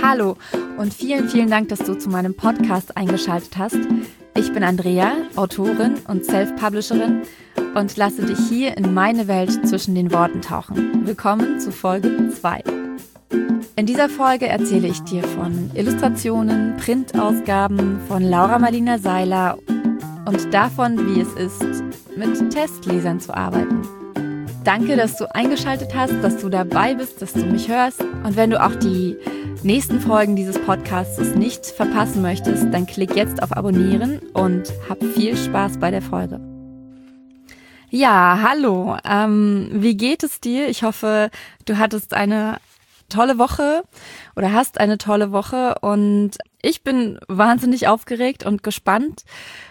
Hallo und vielen, vielen Dank, dass du zu meinem Podcast eingeschaltet hast. Ich bin Andrea, Autorin und Self-Publisherin und lasse dich hier in meine Welt zwischen den Worten tauchen. Willkommen zu Folge 2. In dieser Folge erzähle ich dir von Illustrationen, Printausgaben von Laura Marlina Seiler und davon, wie es ist, mit Testlesern zu arbeiten. Danke, dass du eingeschaltet hast, dass du dabei bist, dass du mich hörst. Und wenn du auch die nächsten Folgen dieses Podcasts nicht verpassen möchtest, dann klick jetzt auf Abonnieren und hab viel Spaß bei der Folge. Ja, hallo. Wie geht es dir? Ich hoffe, du hattest eine tolle Woche oder hast eine tolle Woche und ich bin wahnsinnig aufgeregt und gespannt,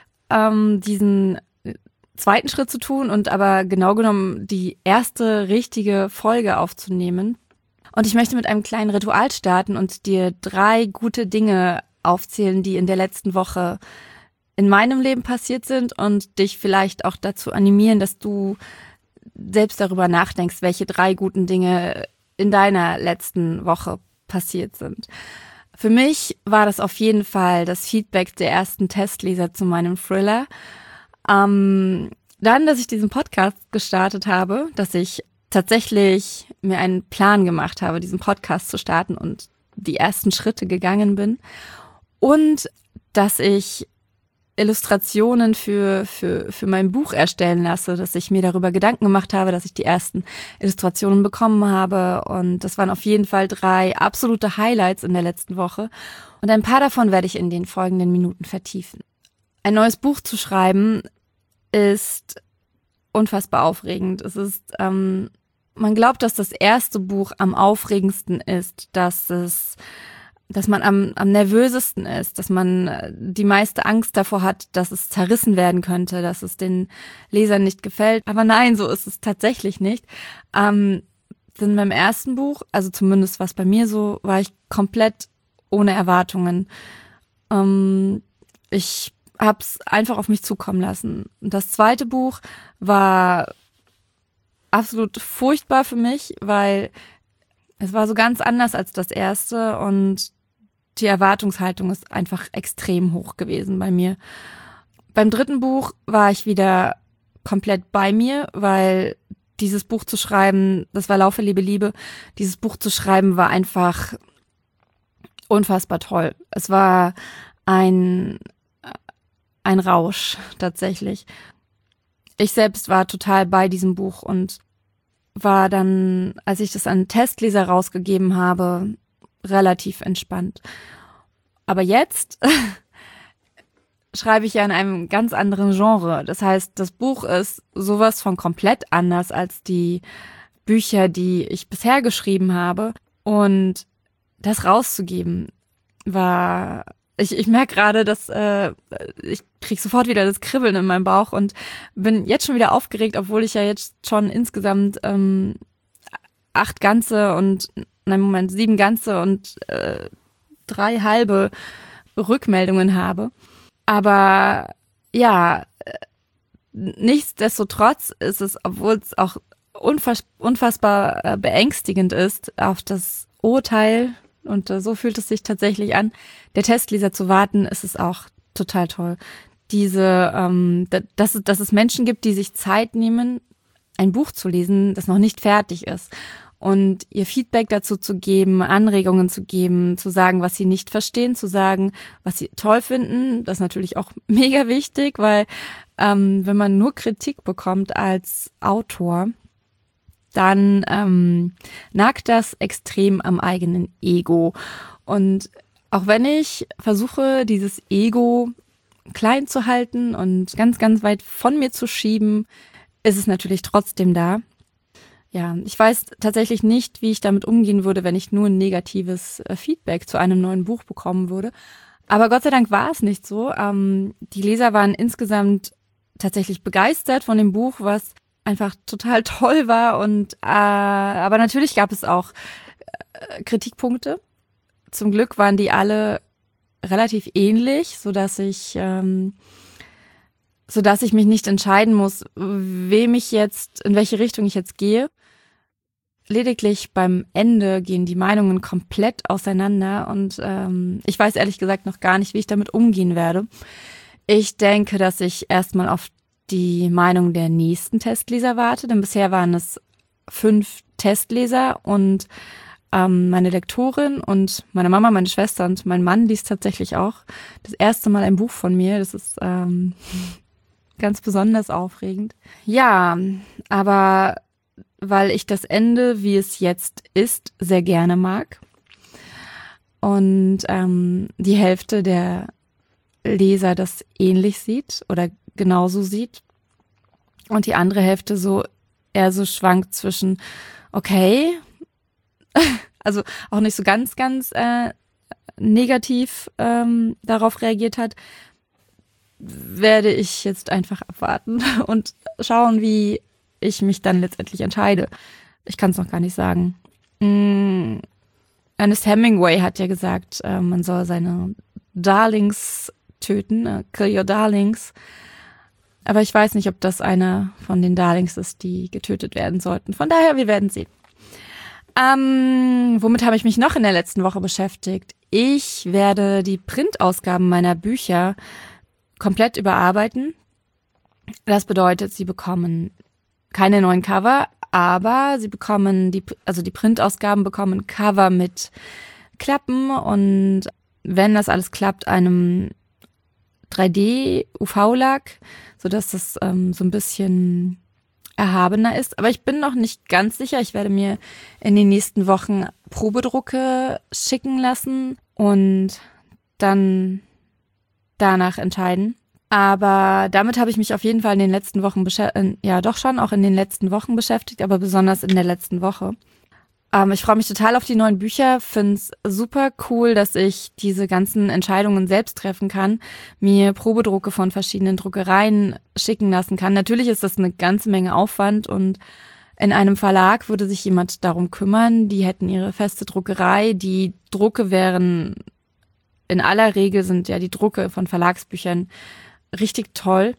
diesen zweiten Schritt zu tun und aber genau genommen die erste richtige Folge aufzunehmen. Und ich möchte mit einem kleinen Ritual starten und dir 3 gute Dinge aufzählen, die in der letzten Woche in meinem Leben passiert sind und dich vielleicht auch dazu animieren, dass du selbst darüber nachdenkst, welche 3 guten Dinge in deiner letzten Woche passiert sind. Für mich war das auf jeden Fall das Feedback der ersten Testleser zu meinem Thriller. Dann, dass ich diesen Podcast gestartet habe, dass ich tatsächlich mir einen Plan gemacht habe, diesen Podcast zu starten und die ersten Schritte gegangen bin. Und dass ich Illustrationen für mein Buch erstellen lasse, dass ich mir darüber Gedanken gemacht habe, dass ich die ersten Illustrationen bekommen habe. Und das waren auf jeden Fall 3 absolute Highlights in der letzten Woche. Und ein paar davon werde ich in den folgenden Minuten vertiefen. Ein neues Buch zu schreiben ist unfassbar aufregend. Es ist, man glaubt, dass das erste Buch am aufregendsten ist, dass man am nervösesten ist, dass man die meiste Angst davor hat, dass es zerrissen werden könnte, dass es den Lesern nicht gefällt. Aber nein, so ist es tatsächlich nicht. Denn beim ersten Buch, also zumindest was bei mir so, war ich komplett ohne Erwartungen. Ich hab's einfach auf mich zukommen lassen. Und das zweite Buch war absolut furchtbar für mich, weil es war so ganz anders als das erste und die Erwartungshaltung ist einfach extrem hoch gewesen bei mir. Beim dritten Buch war ich wieder komplett bei mir, weil dieses Buch zu schreiben, das war Laufe, Liebe, Liebe, dieses Buch zu schreiben war einfach unfassbar toll. Es war ein Rausch tatsächlich. Ich selbst war total bei diesem Buch und war dann, als ich das an Testleser rausgegeben habe, relativ entspannt. Aber jetzt schreibe ich ja in einem ganz anderen Genre. Das heißt, das Buch ist sowas von komplett anders als die Bücher, die ich bisher geschrieben habe. Und das rauszugeben war... Ich merke gerade, dass ich kriege sofort wieder das Kribbeln in meinem Bauch und bin jetzt schon wieder aufgeregt, obwohl ich ja jetzt schon insgesamt 8 ganze und 7 ganze und 3 halbe Rückmeldungen habe. Aber ja, nichtsdestotrotz ist es, obwohl es auch unfassbar beängstigend ist, auf das Urteil, und so fühlt es sich tatsächlich an, der Testleser zu warten, ist es auch total toll. Dass es Menschen gibt, die sich Zeit nehmen, ein Buch zu lesen, das noch nicht fertig ist. Und ihr Feedback dazu zu geben, Anregungen zu geben, zu sagen, was sie nicht verstehen, zu sagen, was sie toll finden. Das ist natürlich auch mega wichtig, weil wenn man nur Kritik bekommt als Autor, dann nagt das extrem am eigenen Ego. Und auch wenn ich versuche, dieses Ego klein zu halten und ganz, ganz weit von mir zu schieben, ist es natürlich trotzdem da. Ja, ich weiß tatsächlich nicht, wie ich damit umgehen würde, wenn ich nur ein negatives Feedback zu einem neuen Buch bekommen würde. Aber Gott sei Dank war es nicht so. Die Leser waren insgesamt tatsächlich begeistert von dem Buch, was einfach total toll war. Und aber natürlich gab es auch Kritikpunkte. Zum Glück waren die alle relativ ähnlich, sodass ich mich nicht entscheiden muss, in welche Richtung ich jetzt gehe. lediglich beim Ende gehen die Meinungen komplett auseinander und ich weiß ehrlich gesagt noch gar nicht, wie ich damit umgehen werde. Ich denke, dass ich erstmal auf die Meinung der nächsten Testleser warte, denn bisher waren es 5 Testleser und meine Lektorin und meine Mama, meine Schwester und mein Mann liest tatsächlich auch das erste Mal ein Buch von mir. Das ist ganz besonders aufregend. Ja, aber weil ich das Ende, wie es jetzt ist, sehr gerne mag und die Hälfte der Leser das ähnlich sieht oder genauso sieht und die andere Hälfte so eher so schwankt zwischen okay, also auch nicht so ganz negativ darauf reagiert hat, werde ich jetzt einfach abwarten und schauen, wie ich mich dann letztendlich entscheide. Ich kann es noch gar nicht sagen. Ernest Hemingway hat ja gesagt, man soll seine Darlings töten, kill your darlings. Aber ich weiß nicht, ob das einer von den Darlings ist, die getötet werden sollten. Von daher, wir werden sehen. Womit habe ich mich noch in der letzten Woche beschäftigt? Ich werde die Printausgaben meiner Bücher komplett überarbeiten. Das bedeutet, sie bekommen keine neuen Cover, aber sie bekommen die Printausgaben bekommen Cover mit Klappen und wenn das alles klappt, einem 3D-UV-Lack, sodass das so ein bisschen erhabener ist. Aber ich bin noch nicht ganz sicher. Ich werde mir in den nächsten Wochen Probedrucke schicken lassen und dann danach entscheiden. Aber damit habe ich mich auf jeden Fall in den letzten Wochen beschäftigt, aber besonders in der letzten Woche. Ich freue mich total auf die neuen Bücher, finde es super cool, dass ich diese ganzen Entscheidungen selbst treffen kann, mir Probedrucke von verschiedenen Druckereien schicken lassen kann. Natürlich ist das eine ganze Menge Aufwand und in einem Verlag würde sich jemand darum kümmern, die hätten ihre feste Druckerei, die Drucke wären, in aller Regel sind ja die Drucke von Verlagsbüchern richtig toll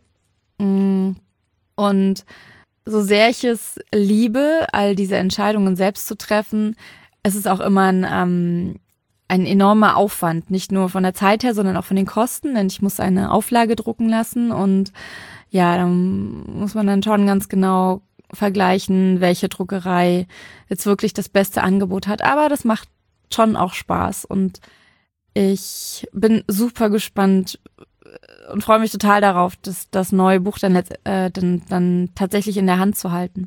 und so sehr ich es liebe, all diese Entscheidungen selbst zu treffen, es ist auch immer ein enormer Aufwand, nicht nur von der Zeit her, sondern auch von den Kosten, denn ich muss eine Auflage drucken lassen und ja, dann muss man dann schon ganz genau vergleichen, welche Druckerei jetzt wirklich das beste Angebot hat, aber das macht schon auch Spaß und ich bin super gespannt und freue mich total darauf, das neue Buch dann tatsächlich in der Hand zu halten.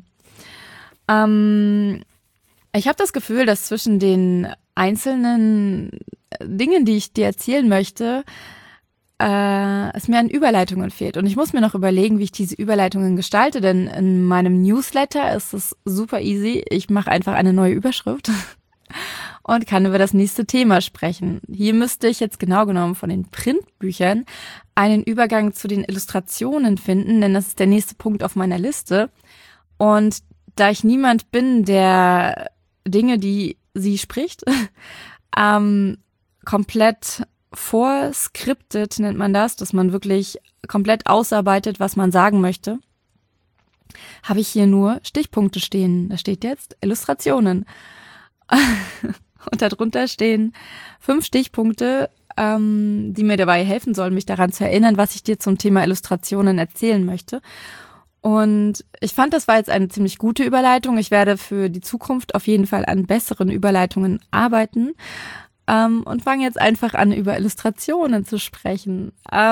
Ich habe das Gefühl, dass zwischen den einzelnen Dingen, die ich dir erzählen möchte, es mir an Überleitungen fehlt. Und ich muss mir noch überlegen, wie ich diese Überleitungen gestalte, denn in meinem Newsletter ist es super easy. Ich mache einfach eine neue Überschrift und kann über das nächste Thema sprechen. Hier müsste ich jetzt genau genommen von den Printbüchern einen Übergang zu den Illustrationen finden, denn das ist der nächste Punkt auf meiner Liste. Und da ich niemand bin, der Dinge, die sie spricht, komplett vorskriptet, nennt man das, dass man wirklich komplett ausarbeitet, was man sagen möchte, habe ich hier nur Stichpunkte stehen. Da steht jetzt Illustrationen. Und darunter stehen 5 Stichpunkte, die mir dabei helfen sollen, mich daran zu erinnern, was ich dir zum Thema Illustrationen erzählen möchte. Und ich fand, das war jetzt eine ziemlich gute Überleitung. Ich werde für die Zukunft auf jeden Fall an besseren Überleitungen arbeiten und fange jetzt einfach an, über Illustrationen zu sprechen.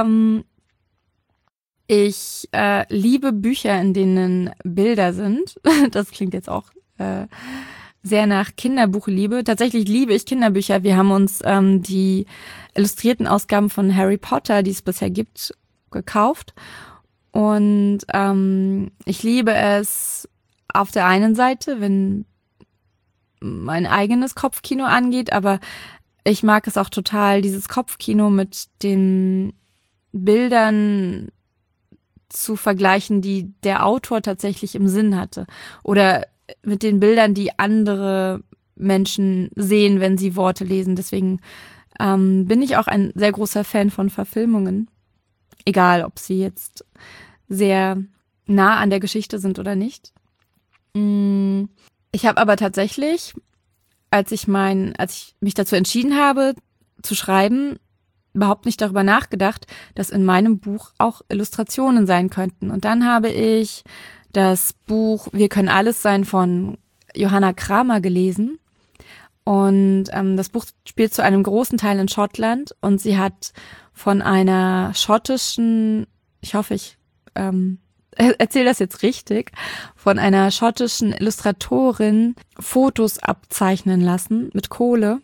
Ich liebe Bücher, in denen Bilder sind. Das klingt jetzt auch sehr nach Kinderbuchliebe. Tatsächlich liebe ich Kinderbücher. Wir haben uns die illustrierten Ausgaben von Harry Potter, die es bisher gibt, gekauft. Und ich liebe es auf der einen Seite, wenn mein eigenes Kopfkino angeht, aber ich mag es auch total, dieses Kopfkino mit den Bildern zu vergleichen, die der Autor tatsächlich im Sinn hatte. Oder mit den Bildern, die andere Menschen sehen, wenn sie Worte lesen. Deswegen bin ich auch ein sehr großer Fan von Verfilmungen. Egal, ob sie jetzt sehr nah an der Geschichte sind oder nicht. Ich habe aber tatsächlich, als ich mich dazu entschieden habe, zu schreiben, überhaupt nicht darüber nachgedacht, dass in meinem Buch auch Illustrationen sein könnten. Und dann habe ich das Buch Wir können alles sein von Johanna Kramer gelesen. Und das Buch spielt zu einem großen Teil in Schottland. Und sie hat von einer schottischen, ich hoffe, ich erzähle das jetzt richtig, von einer schottischen Illustratorin Fotos abzeichnen lassen mit Kohle.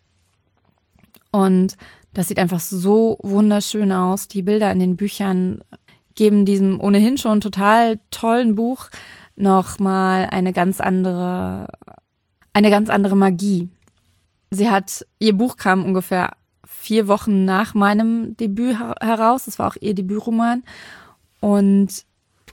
Und das sieht einfach so wunderschön aus. Die Bilder in den Büchern geben diesem ohnehin schon total tollen Buch nochmal eine ganz andere Magie. Ihr Buch kam ungefähr 4 Wochen nach meinem Debüt heraus. Das war auch ihr Debütroman. Und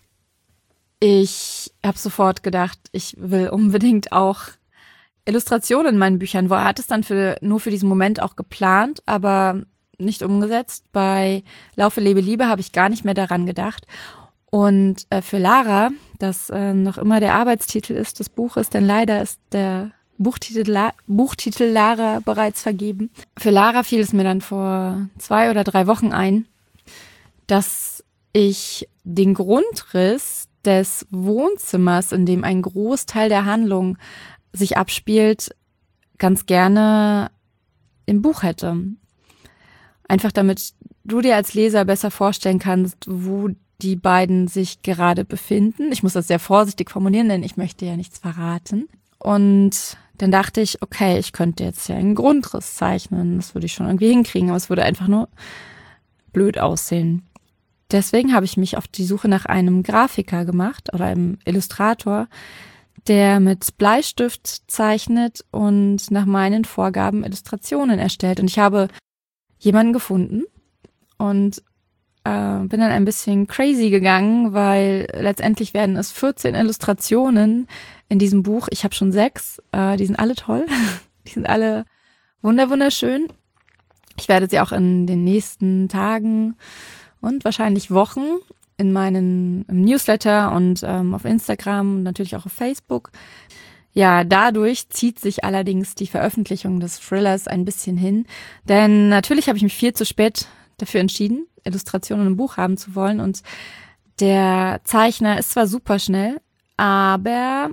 ich habe sofort gedacht, ich will unbedingt auch Illustrationen in meinen Büchern. Er hat es dann nur für diesen Moment auch geplant, aber nicht umgesetzt. Bei Laufe, Lebe, Liebe habe ich gar nicht mehr daran gedacht. Und für Lara, das noch immer der Arbeitstitel ist des Buches, denn leider ist der Buchtitel Lara bereits vergeben. Für Lara fiel es mir dann vor 2 oder 3 Wochen ein, dass ich den Grundriss des Wohnzimmers, in dem ein Großteil der Handlung sich abspielt, ganz gerne im Buch hätte. Einfach damit du dir als Leser besser vorstellen kannst, wo die beiden sich gerade befinden. Ich muss das sehr vorsichtig formulieren, denn ich möchte ja nichts verraten. Und dann dachte ich, okay, ich könnte jetzt ja einen Grundriss zeichnen. Das würde ich schon irgendwie hinkriegen, aber es würde einfach nur blöd aussehen. Deswegen habe ich mich auf die Suche nach einem Grafiker gemacht oder einem Illustrator, der mit Bleistift zeichnet und nach meinen Vorgaben Illustrationen erstellt. Und ich habe jemanden gefunden und bin dann ein bisschen crazy gegangen, weil letztendlich werden es 14 Illustrationen in diesem Buch. Ich habe schon 6, die sind alle toll, die sind alle wunderschön. Ich werde sie auch in den nächsten Tagen und wahrscheinlich Wochen im Newsletter und auf Instagram und natürlich auch auf Facebook. Ja, dadurch zieht sich allerdings die Veröffentlichung des Thrillers ein bisschen hin, denn natürlich habe ich mich viel zu spät dafür entschieden, Illustrationen im Buch haben zu wollen, und der Zeichner ist zwar super schnell, aber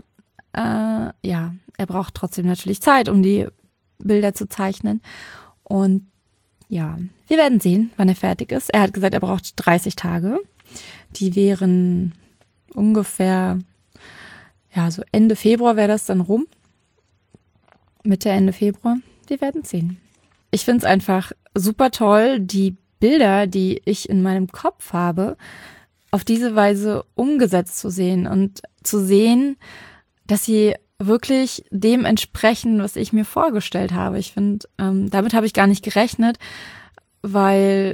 er braucht trotzdem natürlich Zeit, um die Bilder zu zeichnen. Und ja, wir werden sehen, wann er fertig ist. Er hat gesagt, er braucht 30 Tage. Die wären ungefähr, so Ende Februar wäre das dann rum. Mitte, Ende Februar. Wir werden sehen. Ich finde es einfach super toll, die Bilder, die ich in meinem Kopf habe, auf diese Weise umgesetzt zu sehen und zu sehen, dass sie wirklich dem entsprechen, was ich mir vorgestellt habe. Ich finde, damit habe ich gar nicht gerechnet, weil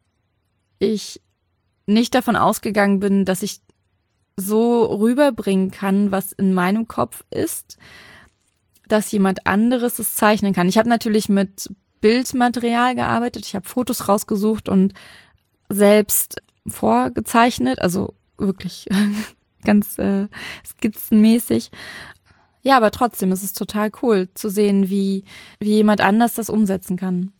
ich nicht davon ausgegangen bin, dass ich so rüberbringen kann, was in meinem Kopf ist, dass jemand anderes es zeichnen kann. Ich habe natürlich mit Bildmaterial gearbeitet, ich habe Fotos rausgesucht und selbst vorgezeichnet, also wirklich ganz skizzenmäßig. Ja, aber trotzdem ist es total cool zu sehen, wie jemand anders das umsetzen kann.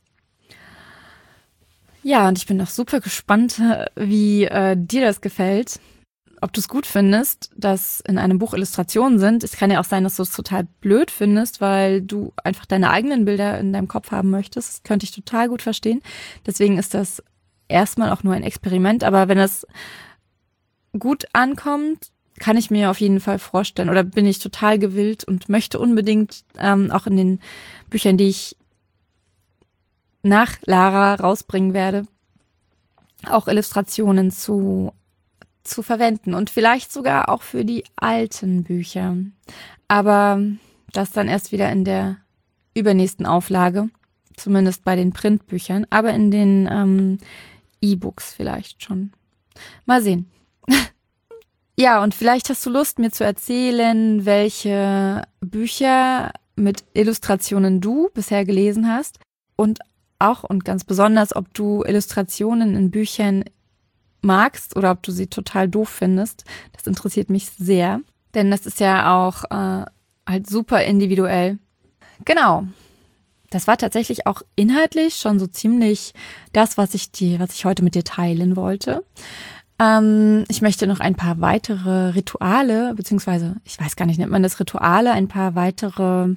Ja, und ich bin auch super gespannt, wie dir das gefällt. Ob du es gut findest, dass in einem Buch Illustrationen sind. Es kann ja auch sein, dass du es total blöd findest, weil du einfach deine eigenen Bilder in deinem Kopf haben möchtest. Das könnte ich total gut verstehen. Deswegen ist das erstmal auch nur ein Experiment. Aber wenn es gut ankommt, kann ich mir auf jeden Fall vorstellen, oder bin ich total gewillt und möchte unbedingt auch in den Büchern, die ich nach Lara rausbringen werde, auch Illustrationen zu verwenden und vielleicht sogar auch für die alten Bücher. Aber das dann erst wieder in der übernächsten Auflage, zumindest bei den Printbüchern, aber in den E-Books vielleicht schon. Mal sehen. Ja, und vielleicht hast du Lust, mir zu erzählen, welche Bücher mit Illustrationen du bisher gelesen hast und auch und ganz besonders, ob du Illustrationen in Büchern magst oder ob du sie total doof findest. Das interessiert mich sehr, denn das ist ja auch halt super individuell. Genau. Das war tatsächlich auch inhaltlich schon so ziemlich das, was ich heute mit dir teilen wollte. Ich möchte noch ein paar weitere Rituale, beziehungsweise, ich weiß gar nicht, nennt man das Rituale, ein paar weitere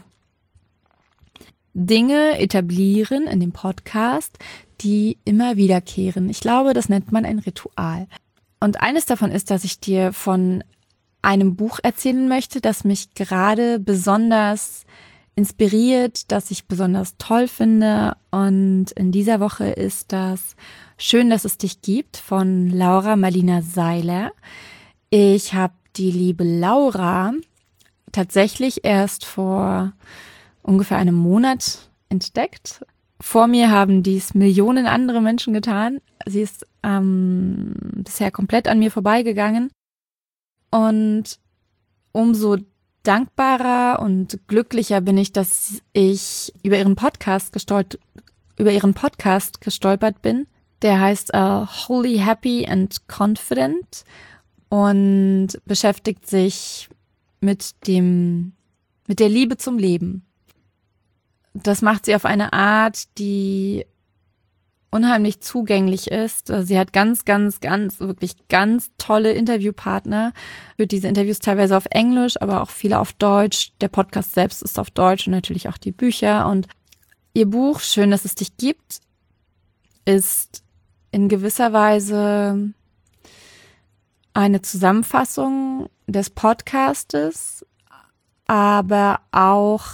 Dinge etablieren in dem Podcast, die immer wiederkehren. Ich glaube, das nennt man ein Ritual. Und eines davon ist, dass ich dir von einem Buch erzählen möchte, das mich gerade besonders inspiriert, das ich besonders toll finde. Und in dieser Woche ist das Schön, dass es dich gibt von Laura Marlina Seiler. Ich habe die liebe Laura tatsächlich erst vor ungefähr einem Monat entdeckt. Vor mir haben dies Millionen andere Menschen getan. Sie ist bisher komplett an mir vorbeigegangen. Und umso dankbarer und glücklicher bin ich, dass ich über ihren Podcast gestolpert bin. Der heißt Wholly Happy and Confident und beschäftigt sich mit der Liebe zum Leben. Das macht sie auf eine Art, die unheimlich zugänglich ist. Sie hat wirklich ganz tolle Interviewpartner. Für diese Interviews teilweise auf Englisch, aber auch viele auf Deutsch. Der Podcast selbst ist auf Deutsch und natürlich auch die Bücher. Und ihr Buch Schön, dass es dich gibt, ist in gewisser Weise eine Zusammenfassung des Podcastes, aber auch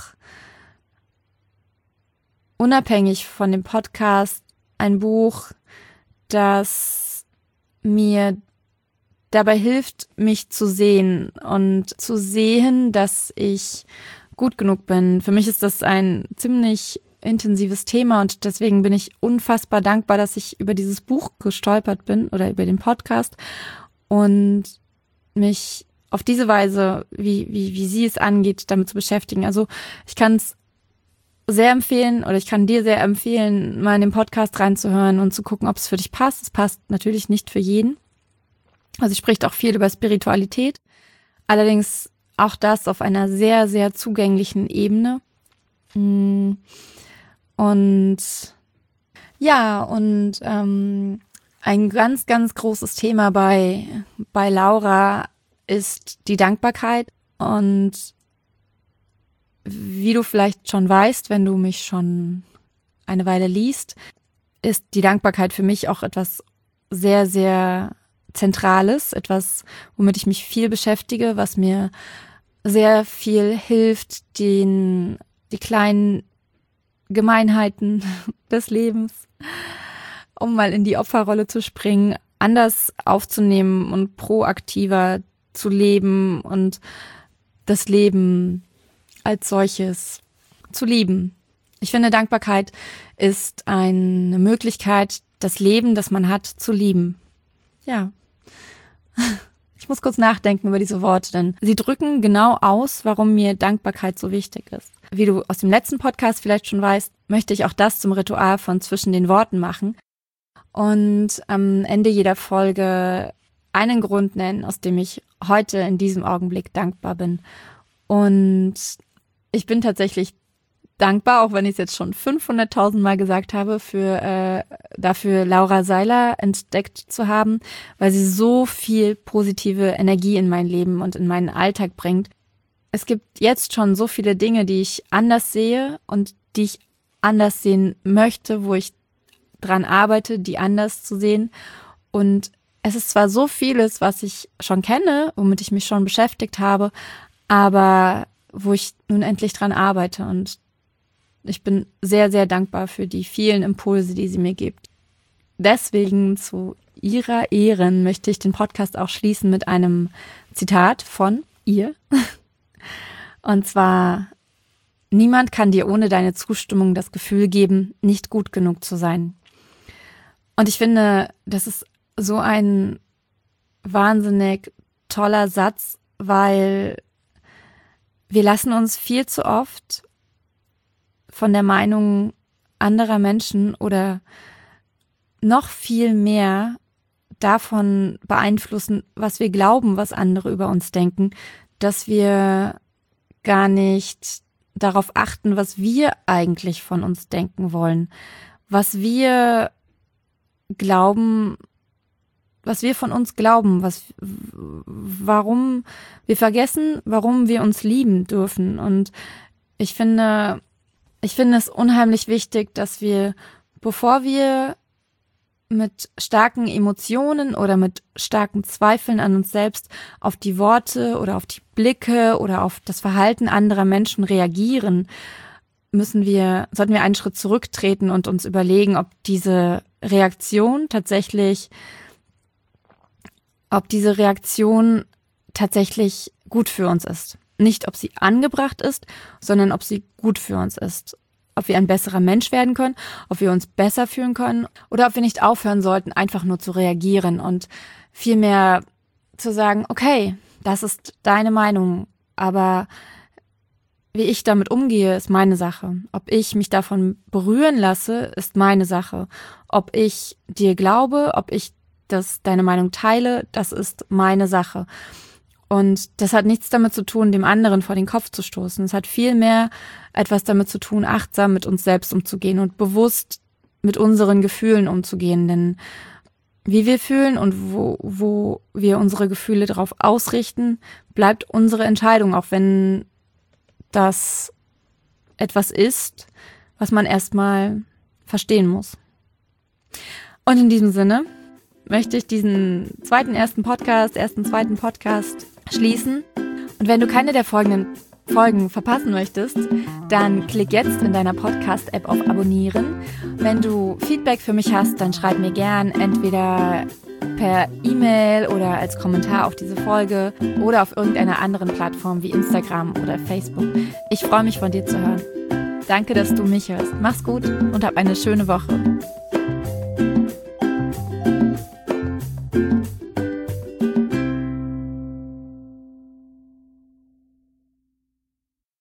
unabhängig von dem Podcast ein Buch, das mir dabei hilft, mich zu sehen und zu sehen, dass ich gut genug bin. Für mich ist das ein ziemlich intensives Thema und deswegen bin ich unfassbar dankbar, dass ich über dieses Buch gestolpert bin oder über den Podcast und mich auf diese Weise, wie sie es angeht, damit zu beschäftigen. Also ich kann es sehr empfehlen oder ich kann dir sehr empfehlen, mal in den Podcast reinzuhören und zu gucken, ob es für dich passt. Es passt natürlich nicht für jeden. Also sie spricht auch viel über Spiritualität, allerdings auch das auf einer sehr, sehr zugänglichen Ebene. Und ja, ein ganz, ganz großes Thema bei Laura ist die Dankbarkeit. Und wie du vielleicht schon weißt, wenn du mich schon eine Weile liest, ist die Dankbarkeit für mich auch etwas sehr, sehr Zentrales, etwas, womit ich mich viel beschäftige, was mir sehr viel hilft, die kleinen Gemeinheiten des Lebens, um mal in die Opferrolle zu springen, anders aufzunehmen und proaktiver zu leben und das Leben als solches zu lieben. Ich finde, Dankbarkeit ist eine Möglichkeit, das Leben, das man hat, zu lieben. Ja. Ich muss kurz nachdenken über diese Worte, denn sie drücken genau aus, warum mir Dankbarkeit so wichtig ist. Wie du aus dem letzten Podcast vielleicht schon weißt, möchte ich auch das zum Ritual von zwischen den Worten machen und am Ende jeder Folge einen Grund nennen, aus dem ich heute in diesem Augenblick dankbar bin. Und ich bin tatsächlich dankbar, auch wenn ich es jetzt schon 500.000 Mal gesagt habe, dafür Laura Seiler entdeckt zu haben, weil sie so viel positive Energie in mein Leben und in meinen Alltag bringt. Es gibt jetzt schon so viele Dinge, die ich anders sehe und die ich anders sehen möchte, wo ich dran arbeite, die anders zu sehen. Und es ist zwar so vieles, was ich schon kenne, womit ich mich schon beschäftigt habe, aber wo ich nun endlich dran arbeite. Und ich bin sehr, sehr dankbar für die vielen Impulse, die sie mir gibt. Deswegen zu ihrer Ehren möchte ich den Podcast auch schließen mit einem Zitat von ihr. Und zwar: Niemand kann dir ohne deine Zustimmung das Gefühl geben, nicht gut genug zu sein. Und ich finde, das ist so ein wahnsinnig toller Satz, weil wir lassen uns viel zu oft von der Meinung anderer Menschen oder noch viel mehr davon beeinflussen, was wir glauben, was andere über uns denken, dass wir gar nicht darauf achten, was wir eigentlich von uns denken wollen, was wir glauben, was wir von uns glauben, warum wir vergessen, warum wir uns lieben dürfen. Und ich finde es unheimlich wichtig, dass wir, bevor wir mit starken Emotionen oder mit starken Zweifeln an uns selbst auf die Worte oder auf die Blicke oder auf das Verhalten anderer Menschen reagieren, sollten wir einen Schritt zurücktreten und uns überlegen, ob diese Reaktion tatsächlich gut für uns ist. Nicht, ob sie angebracht ist, sondern ob sie gut für uns ist. Ob wir ein besserer Mensch werden können, ob wir uns besser fühlen können oder ob wir nicht aufhören sollten, einfach nur zu reagieren und vielmehr zu sagen, okay, das ist deine Meinung, aber wie ich damit umgehe, ist meine Sache. Ob ich mich davon berühren lasse, ist meine Sache. Ob ich dir glaube, ob ich deine Meinung teile, das ist meine Sache. Und das hat nichts damit zu tun, dem anderen vor den Kopf zu stoßen. Es hat vielmehr etwas damit zu tun, achtsam mit uns selbst umzugehen und bewusst mit unseren Gefühlen umzugehen. Denn wie wir fühlen und wo wir unsere Gefühle darauf ausrichten, bleibt unsere Entscheidung, auch wenn das etwas ist, was man erstmal verstehen muss. Und in diesem Sinne möchte ich diesen zweiten Podcast schließen. Und wenn du keine der folgenden Folgen verpassen möchtest, dann klick jetzt in deiner Podcast-App auf Abonnieren. Wenn du Feedback für mich hast, dann schreib mir gern entweder per E-Mail oder als Kommentar auf diese Folge oder auf irgendeiner anderen Plattform wie Instagram oder Facebook. Ich freue mich, von dir zu hören. Danke, dass du mich hörst. Mach's gut und hab eine schöne Woche.